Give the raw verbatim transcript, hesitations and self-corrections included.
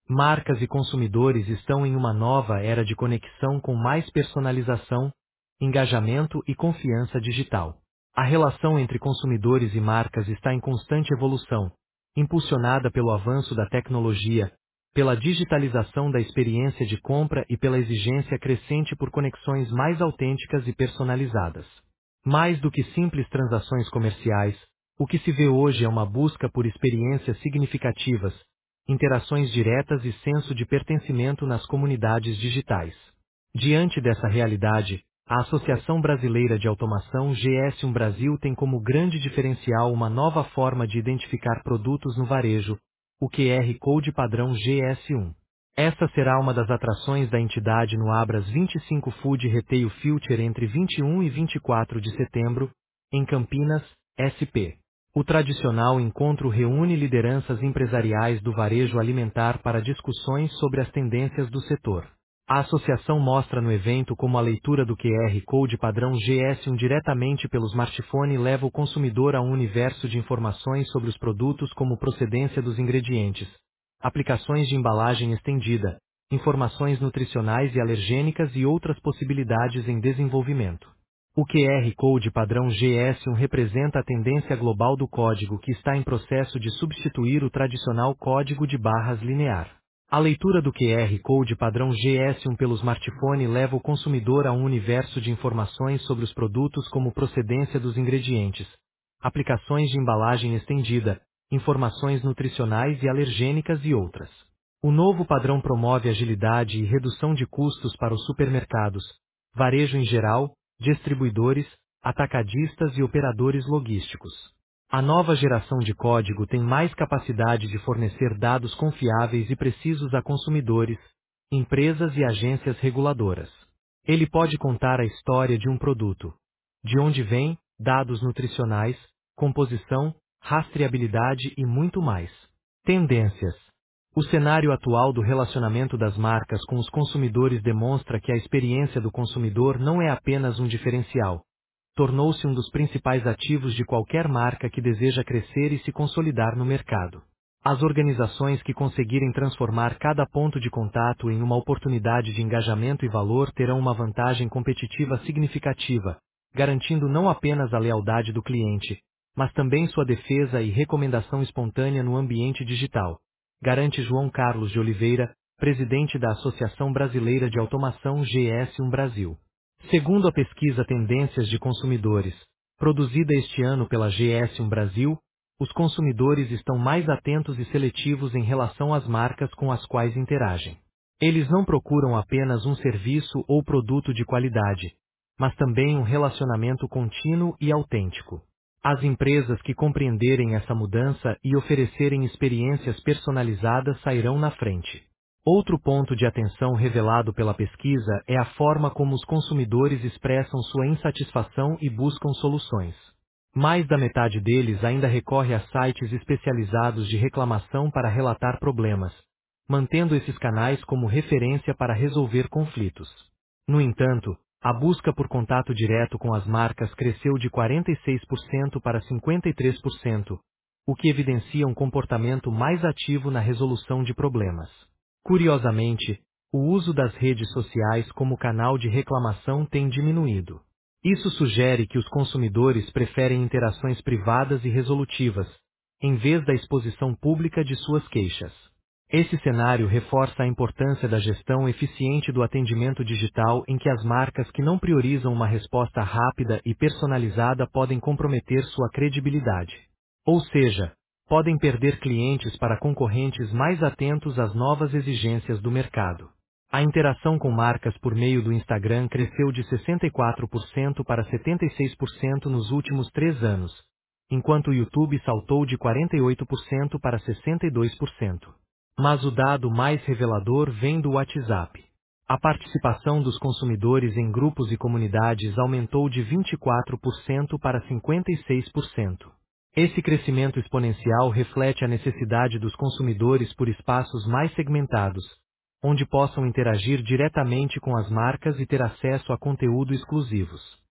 Marcas e consumidores estão em uma nova era de conexão com mais personalização, engajamento e confiança digital. A relação entre consumidores e marcas está em constante evolução, impulsionada pelo avanço da tecnologia, pela digitalização da experiência de compra e pela exigência crescente por conexões mais autênticas e personalizadas. Mais do que simples transações comerciais, o que se vê hoje é uma busca por experiências significativas, interações diretas e senso de pertencimento nas comunidades digitais. Diante dessa realidade, a Associação Brasileira de Automação G S um Brasil tem como grande diferencial uma nova forma de identificar produtos no varejo, o Q R Code padrão G S um. Esta será uma das atrações da entidade no Abras vinte e cinco Food Retail Future entre vinte e um e vinte e quatro de setembro, em Campinas, S P. O tradicional encontro reúne lideranças empresariais do varejo alimentar para discussões sobre as tendências do setor. A associação mostra no evento como a leitura do Q R Code padrão G S um diretamente pelo smartphone leva o consumidor a um universo de informações sobre os produtos como procedência dos ingredientes, aplicações de embalagem estendida, informações nutricionais e alergênicas e outras possibilidades em desenvolvimento. O Q R Code padrão G S um representa a tendência global do código que está em processo de substituir o tradicional código de barras linear. A leitura do Q R Code padrão G S um pelo smartphone leva o consumidor a um universo de informações sobre os produtos como procedência dos ingredientes, aplicações de embalagem estendida, informações nutricionais e alergênicas e outras. O novo padrão promove agilidade e redução de custos para os supermercados, varejo em geral, distribuidores, atacadistas e operadores logísticos. A nova geração de código tem mais capacidade de fornecer dados confiáveis e precisos a consumidores, empresas e agências reguladoras. Ele pode contar a história de um produto, de onde vem, dados nutricionais, composição, rastreabilidade e muito mais. Tendências. O cenário atual do relacionamento das marcas com os consumidores demonstra que a experiência do consumidor não é apenas um diferencial. Tornou-se um dos principais ativos de qualquer marca que deseja crescer e se consolidar no mercado. As organizações que conseguirem transformar cada ponto de contato em uma oportunidade de engajamento e valor terão uma vantagem competitiva significativa, garantindo não apenas a lealdade do cliente, mas também sua defesa e recomendação espontânea no ambiente digital. Garante João Carlos de Oliveira, presidente da Associação Brasileira de Automação G S um Brasil. Segundo a pesquisa Tendências de Consumidores, produzida este ano pela G S um Brasil, os consumidores estão mais atentos e seletivos em relação às marcas com as quais interagem. Eles não procuram apenas um serviço ou produto de qualidade, mas também um relacionamento contínuo e autêntico. As empresas que compreenderem essa mudança e oferecerem experiências personalizadas sairão na frente. Outro ponto de atenção revelado pela pesquisa é a forma como os consumidores expressam sua insatisfação e buscam soluções. Mais da metade deles ainda recorre a sites especializados de reclamação para relatar problemas, mantendo esses canais como referência para resolver conflitos. No entanto, a busca por contato direto com as marcas cresceu de quarenta e seis por cento para cinquenta e três por cento, o que evidencia um comportamento mais ativo na resolução de problemas. Curiosamente, o uso das redes sociais como canal de reclamação tem diminuído. Isso sugere que os consumidores preferem interações privadas e resolutivas, em vez da exposição pública de suas queixas. Esse cenário reforça a importância da gestão eficiente do atendimento digital em que as marcas que não priorizam uma resposta rápida e personalizada podem comprometer sua credibilidade. Ou seja, podem perder clientes para concorrentes mais atentos às novas exigências do mercado. A interação com marcas por meio do Instagram cresceu de sessenta e quatro por cento para setenta e seis por cento nos últimos três anos, enquanto o YouTube saltou de quarenta e oito por cento para sessenta e dois por cento. Mas o dado mais revelador vem do WhatsApp. A participação dos consumidores em grupos e comunidades aumentou de vinte e quatro por cento para cinquenta e seis por cento. Esse crescimento exponencial reflete a necessidade dos consumidores por espaços mais segmentados, onde possam interagir diretamente com as marcas e ter acesso a conteúdo exclusivos.